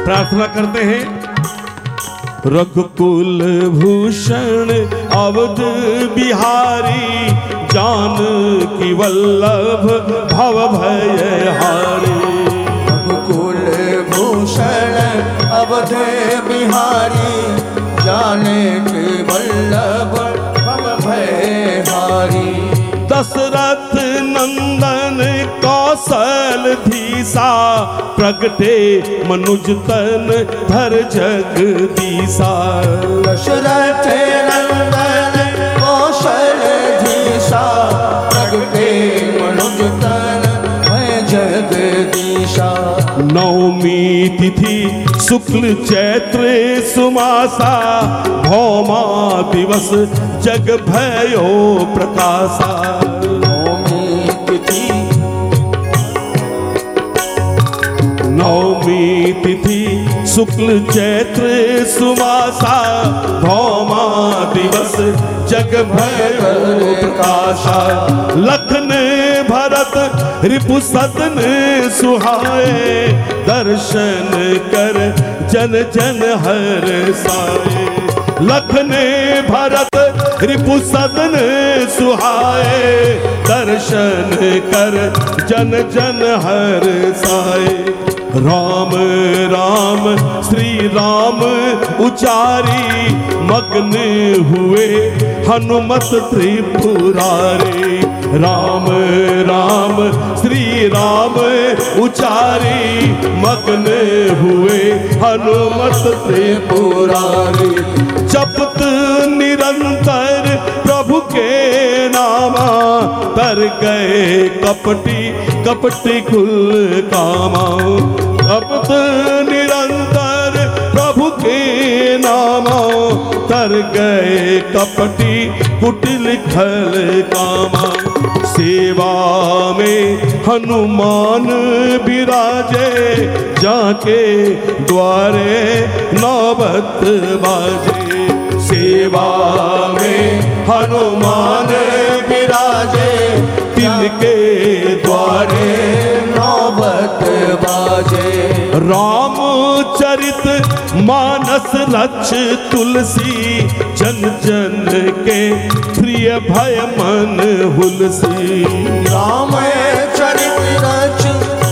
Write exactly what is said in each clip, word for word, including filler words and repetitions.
प्रार्थना करते हैं। रघुकुल भूषण अवध बिहारी, जानकी वल्लभ भव भय हारी। रघुकुल भूषण अवध बिहारी, जानकी वल्लभ भव भय हारी। दशरथ नंदन कौशल धीसा, प्रगटे मनुज तन धर जगदीसा। दशरथ नंदन कौशल धीसा, प्रगटे मनुज तन धर जगदीसा। नवमी तिथि शुक्ल चैत्र सुमासा, भौमा दिवस जग भयो प्रकाशा। नवमी तिथि नवमी तिथि शुक्ल चैत्र सुमासा, भौमा दिवस जग भयो प्रकाशा। लखन भरत रिपु सदन सुहाए, दर्शन कर जन जन हर्षाए। लखन भरत रिपु सदन सुहाए, दर्शन कर जन जन हर्षाए। राम राम श्री राम उचारी, मग्न हुए हनुमत त्रिपुरारी। राम राम श्री राम उचारी, मग्न हुए हनुमत त्रिपुरारी। जपत निरंतर प्रभु के नामा, तर गए कपटी कपटी कुल कामा। जपत निरंतर प्रभु के नामा, तर गए कपटी कुटिल खल कामा। सेवा में हनुमान विराजे, जाके द्वारे नौबत बाजे। सेवा में हनुमान विराजे, तिनके द्वारे नौबत बाजे। रामचरित मानस रच तुलसी, जन जन के प्रिय भय मन हुलसी। रामचरित रच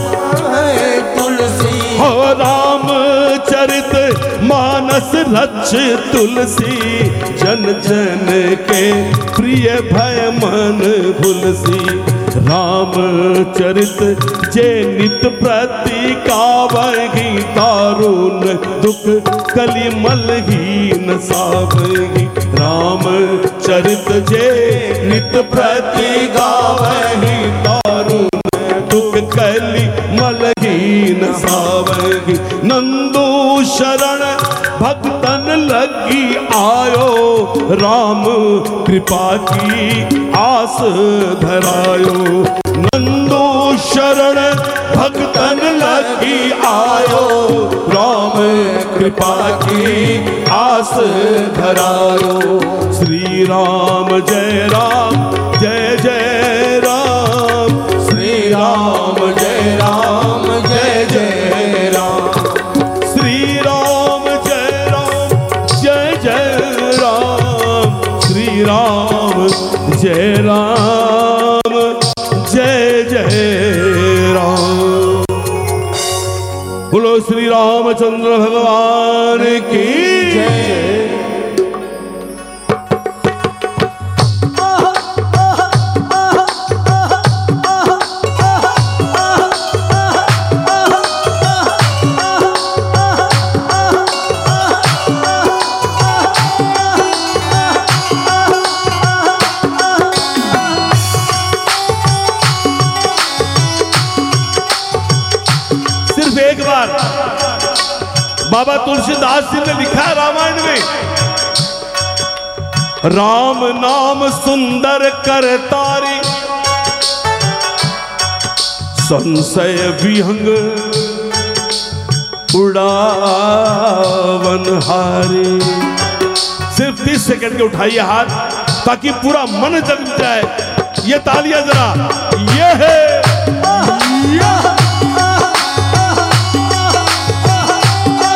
तुलसी, हो रामचरित मानस रच तुलसी, जन जन के प्रिय भय मन हुलसी। रामचरित जे नित प्रति कावही, तारुन दुख कलिमल हीन सावही। रामचरित जे नित प्रति गावही, तारुन दुख कलिमल हीन सावही। नंदो शरण भक्तन लगी आयो, राम कृपा की आस धरायो। नंदो शरण भक्तन लगी आयो, राम कृपा की आस धरायो। श्री राम जय राम जय जय राम, श्री राम जय राम जय जय राम। श्री राम जय राम जय जय राम, श्री राम जय राम जय जय राम। बोलो श्री रामचंद्र भगवान की जय। एक बार बाबा तुलसीदास जी ने लिखा है रामायण में, राम नाम सुंदर कर तारी, संशय विहंग उड़ावन हारी। सिर्फ तीस सेकंड के उठाइए हाथ ताकि पूरा मन जग जाए। ये तालियां जरा, ये है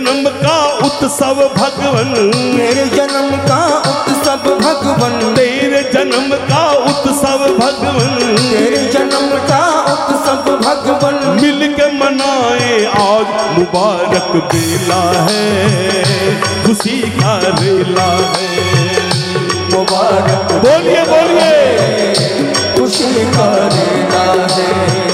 जन्म का उत्सव भगवन, तेरे जन्म का उत्सव भगवन, तेरे जन्म का उत्सव भगवन, तेरे जन्म का उत्सव भगवन, मिल के मनाए आज मुबारक बेला है, खुशी का रेला है। मुबारक बोलिए बोलिए, खुशी का रेला है।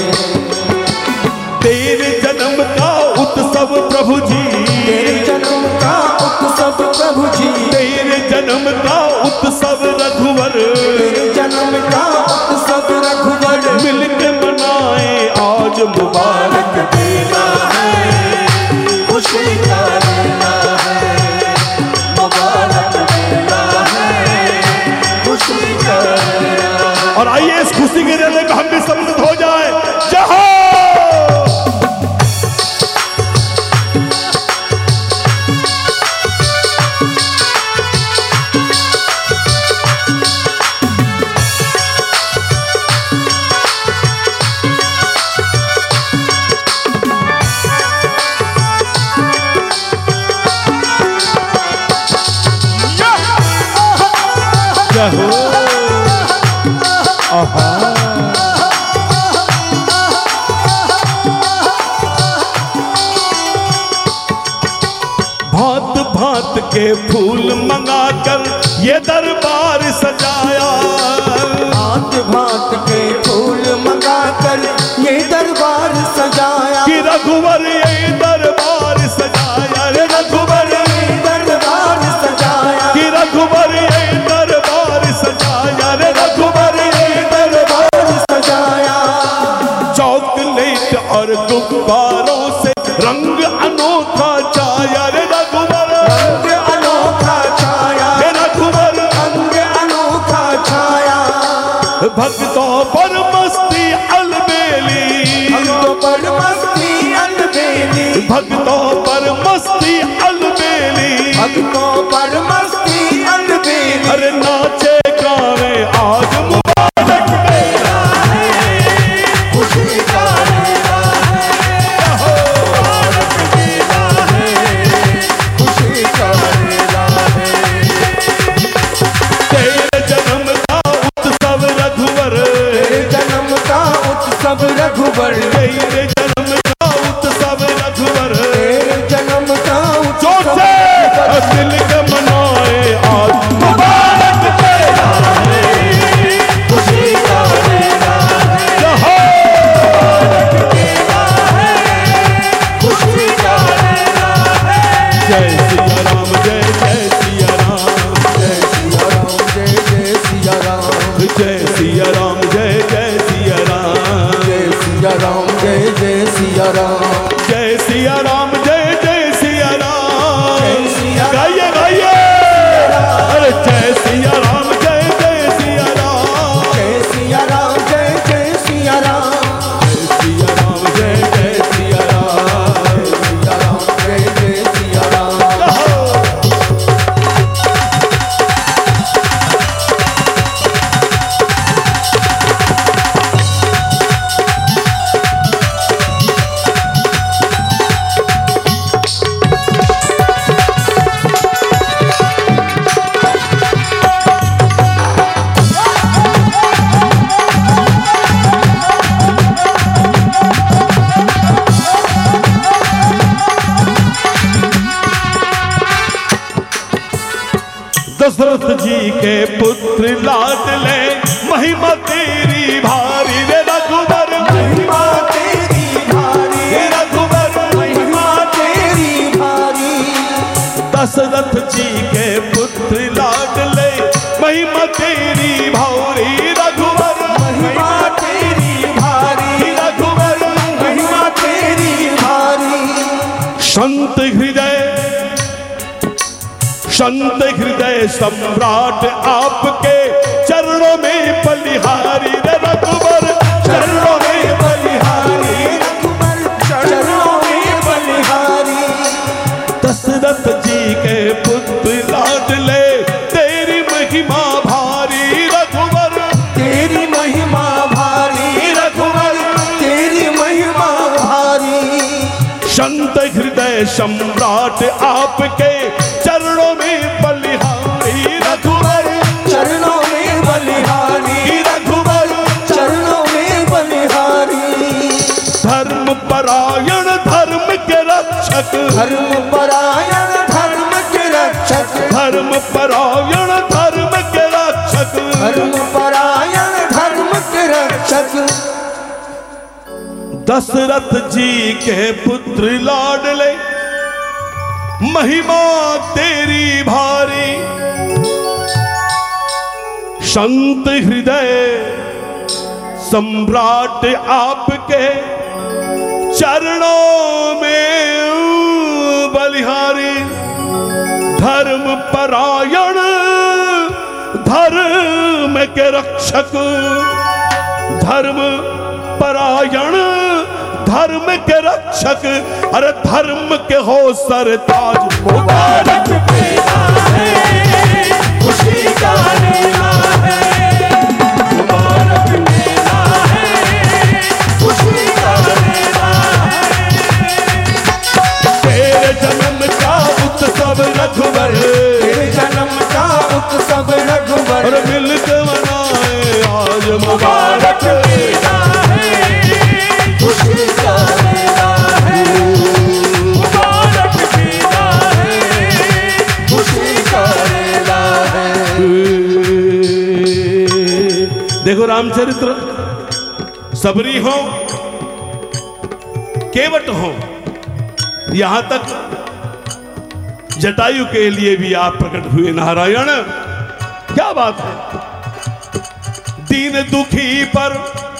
तेरे जन्म का उत्सव प्रभु जी, तेरे जन्म का उत्सव प्रभु जी, तेरे जन्म का उत्सव रघुवर, तेरे जन्म का उत्सव रघुवर, मिल के मनाए आज मुबारक बेला है, खुशी का रेला है। मुबारक बेला है, खुशी का रेला है। और आइए इस खुशी के रेले में हम भी सम्मिलित हो जाए। जय हो। जय हो। आहा। भांत भांत के फूल मंगाकर ये दरबार सजाया, भांत भांत के फूल मंगाकर ये दरबार सजाया, कि रघुवर ये दरबार सजाया, रे रघुवर ये दरबार सजाया, कि रघुवर ये दरबार सजाया, रे रघुवर ये दरबार सजाया। चॉकलेट और गुब्बारों से रंग अनोखा छाया, रे रघुवर रंग अनोखा छाया, रे रघुवर रंग अनोखा छाया। भक्तों पर मस्ती अलबेली, भक्तों पर मस्ती अलबेली, भक्तों पर मस्ती अलबेली, भक्तों पर मस्ती अलबेली। अरे नाचे गावे आज मुबारक बेला है, खुशी का रेला है। मुबारक बेला है, खुशी का रेला है। तेरे जन्म का उत्सव रघुवर, तेरे जन्म का उत्सव रघुवर, तेरे जन्म का उत्सव रघुवर, तेरे जन्म का जोर उत्सव से रघुवर। दिल के मनाए आज मुबारक बेला है, खुशी का रेला है। जय हो। बेला है, खुशी का रेला है। जय सिया राम, जय जय सिया राम, जय सिया राम, जय जय सिया राम, जय सिया राम, जय जय सिया राम, जय सिया राम, जय जय सिया राम, जय सिया राम, जय जय सिया राम। जय सिया गाइए गाइए, अरे जय सिया राम, जय जय सिया राम, जय सिया राम, जय जय सिया राम, जय सिया राम, जय जय सिया राम। सिया राम, जय जय सिया राम। दशरथ जी के पुत्र लाडले, महिमा तेरी भारी, रे रघुवर महिमा तेरी भारी, रे रघुवर महिमा तेरी भारी। दशरथ जी के पुत्र लाडले, महिमा तेरी भारी, रघुवर महिमा तेरी भारी, रघुवर महिमा तेरी भारी। संत हृदय, संत हृदय सम्राट आपके चरणों में बलिहारी, रे रघुवर चरणों में बलिहारी, रघुवर चरणों में बलिहारी। दशरथ जी के पुत्र लाडले, तेरी महिमा भारी, रघुवर तेरी महिमा भारी, रघुवर तेरी महिमा भारी। संत संत हृदय सम्राट आपके चरणों में बलिहारी रघुवर, चरणों में बलिहारी रघुवर, चरणों में बलिहारी। धर्म परायण धर्म के रक्षक, धर्म परायण धर्म के रक्षक, धर्म परायण धर्म के रक्षक, धर्म परायण धर्म के रक्षक। दशरथ जी के पुत्र लाडले महिमा तेरी भारी, संत हृदय सम्राट आपके चरणों में बलिहारी। धर्म परायण धर्म के रक्षक, धर्म परायण धर्म के रक्षक, अरे धर्म के हो सरताज मुबारक मेला है, खुशी का मेला है, मुबारक मेला है, खुशी का मेला है। तेरे जन्म का उत्सव रघुवर, तेरे जन्म का उत्सव रघुवर, और मिलकर मनाए आज मुबारक मेला है, खुशी का मेला है, मुबारक मेला है, खुशी का मेला है। देखो रामचरित्र सबरी हो केवट हो, यहां तक जटायु के लिए भी आप प्रकट हुए नारायण। क्या बात है। दीन दुखी पर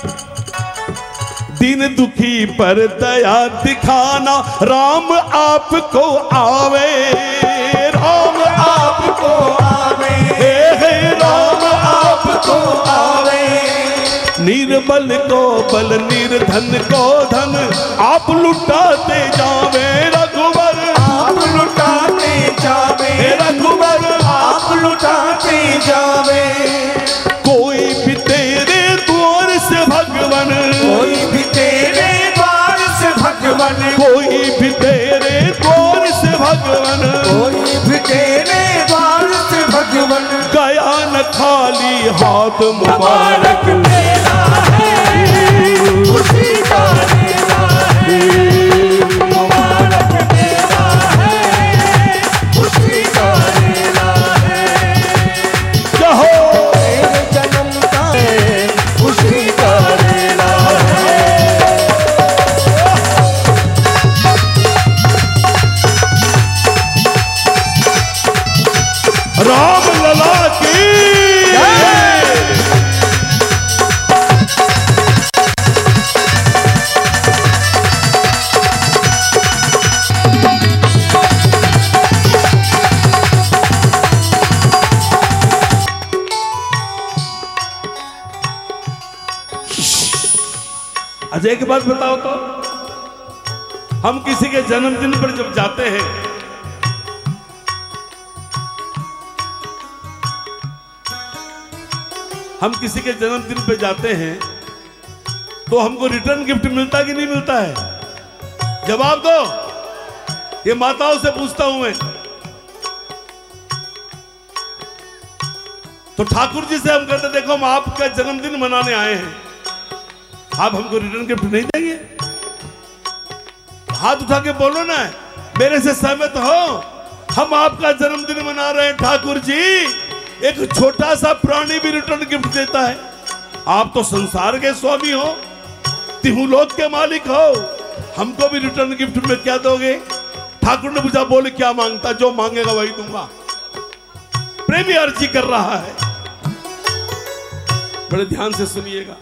दीन दुखी पर दया दिखाना राम आपको आवे, राम आपको आवे, हे हे राम आपको आवे, निर्बल को बल निर्धन को धन आप लुटाते जावे रघुवर, आप लुटाते जावे हे रघुवर आप लुटाते जावे। कोई भी तेरे द्वार से भगवन, कोई भी तेरे द्वार से भगवन, कोई भी तेरे द्वार से भगवन, कोई भी तेरे द्वार से भगवन, गया न खाली हाथ मुबारक मुबारक मेला है, खुशी का मेला है, मुबारक मेला है, खुशी का मेला है। कहो तेरे जन्म का है, खुशी का मेला है। राम लला की अच्छा एक बात बताओ तो, हम किसी के जन्मदिन पर जब जाते हैं हम किसी के जन्मदिन पे जाते हैं तो हमको रिटर्न गिफ्ट मिलता कि नहीं मिलता है? जवाब दो। ये माताओं से पूछता हूं मैं। तो ठाकुर जी से हम कहते देखो हम आपका जन्मदिन मनाने आए हैं, आप हमको रिटर्न गिफ्ट नहीं देंगे? हाथ उठा के बोलो ना, मेरे से सहमत हो? हम आपका जन्मदिन मना रहे हैं ठाकुर जी, एक छोटा सा प्राणी भी रिटर्न गिफ्ट देता है। आप तो संसार के स्वामी हो, तिहुलोक के मालिक हो, हमको भी रिटर्न गिफ्ट में क्या दोगे? ठाकुर ने पूछा बोले क्या मांगता? जो मांगेगा वही दूंगा। प्रेमी अर्जी कर रहा है, बड़े ध्यान से सुनिएगा।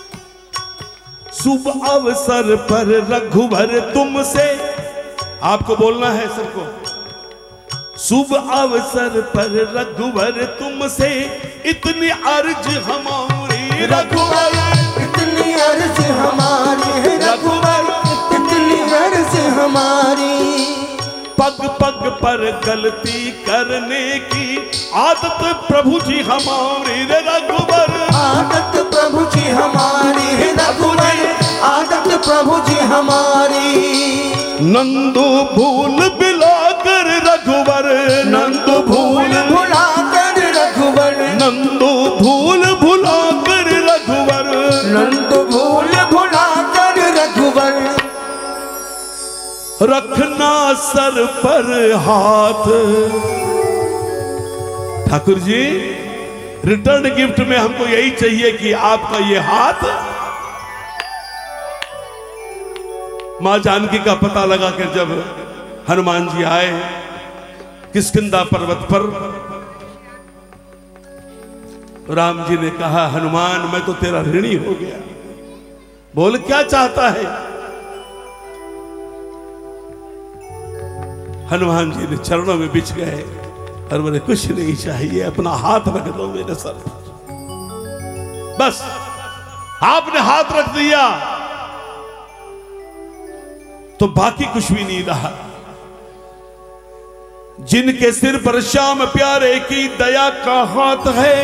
शुभ अवसर पर रघुवर तुमसे, आपको बोलना है सबको। शुभ अवसर पर रघुवर तुमसे इतनी अर्ज हमारी रघुवर, इतनी अर्ज हमारी है रघुवर, इतनी अर्ज हमारी। पग पग पर गलती करने की आदत प्रभु जी हमारी रे रघुवर, आदत प्रभु जी हमारी है रघुवर, आदत प्रभु जी हमारी। नंदू भूल भुलाकर रघुवर, नंदू भूल भुलाकर रघुवर, नंदू भूल भुलाकर रघुवर, नंदू भूल भुलाकर रघुवर, रखना सर पर हाथ। ठाकुर जी, रिटर्न गिफ्ट में हमको यही चाहिए कि आपका ये हाथ मां जानकी का पता लगा कर जब हनुमान जी आए किष्किंधा पर्वत पर, राम जी ने कहा, हनुमान मैं तो तेरा ऋणी हो गया, बोल क्या चाहता है। हनुमान जी ने चरणों में बिछ गए और बोले, कुछ नहीं चाहिए, अपना हाथ रख दो मेरे सर पर। बस आपने हाथ रख दिया तो बाकी कुछ भी नहीं रहा। जिनके सिर पर श्याम प्यारे की दया का हाथ है,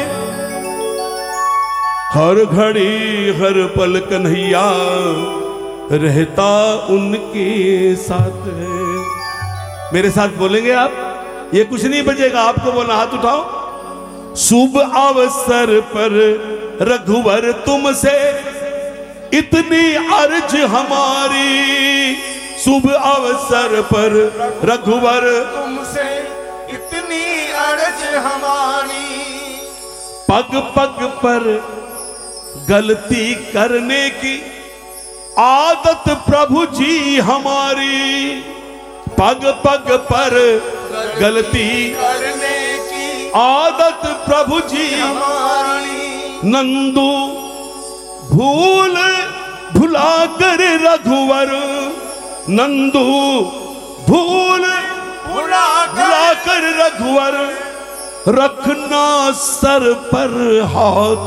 हर घड़ी हर पल कन्हैया रहता उनके साथ है। मेरे साथ बोलेंगे आप? ये कुछ नहीं बजेगा, आपको बोला, हाथ उठाओ। शुभ अवसर पर रघुवर तुमसे इतनी अर्ज हमारी, शुभ अवसर पर रघुवर तुमसे इतनी अर्ज हमारी, पग पग पर गलती करने की आदत प्रभु जी हमारी, पग पग पर गलती करने की आदत प्रभु जी हमारी, नंदू भूल भुलाकर रघुवर, नंदू भूल भुलाकर रघुवर, रखना सर पर हाथ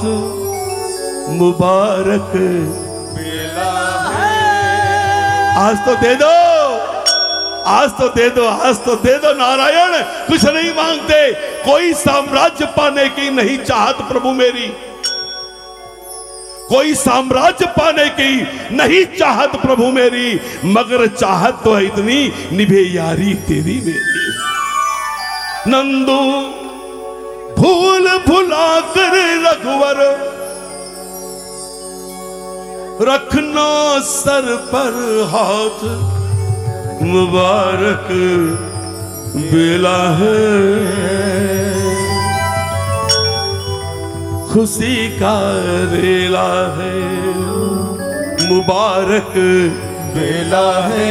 मुबारक बेला आज तो दे दो, आज तो दे दो, आज तो दे दो नारायण। कुछ नहीं मांगते, कोई साम्राज्य पाने की नहीं चाहत प्रभु मेरी, कोई साम्राज्य पाने की नहीं चाहत प्रभु मेरी, मगर चाहत तो है इतनी, निभे यारी तेरी मेरी। नंदू भूल भुलाकर रघुवर, रखना सर पर हाथ मुबारक बेला है, खुशी का रेला है, मुबारक बेला है,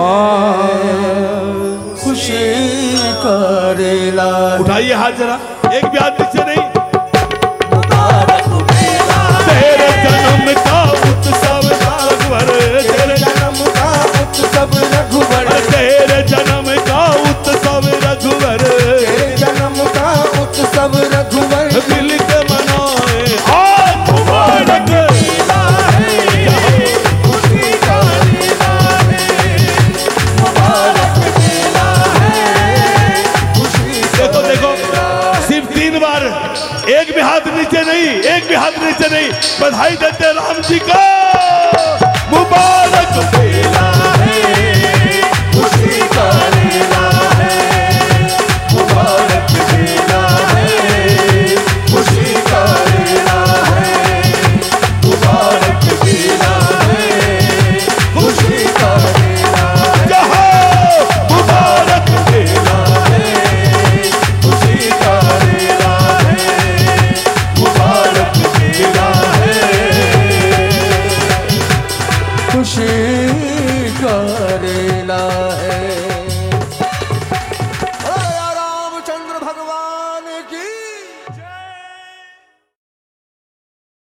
खुशी का रेला। उठाइए हाथ जरा, एक भी हाथ नीचे नहीं। मुबारक बेला, तेरे जन्म का उत्सव रघुवर, तेरे जन्म का उत्सव रघुवर, तेरे जन्म का उत्सव रघुवर, तेरे जन्म का उत्सव रघुवर, मिल के मनाए आज मुबारक बेला है, खुशी का रेला है, मुबारक बेला है, खुशी का देखो देखो, रेला। सिर्फ तीन बार, एक भी हाथ नीचे नहीं, एक भी हाथ नीचे नहीं। बधाई देते राम जी का।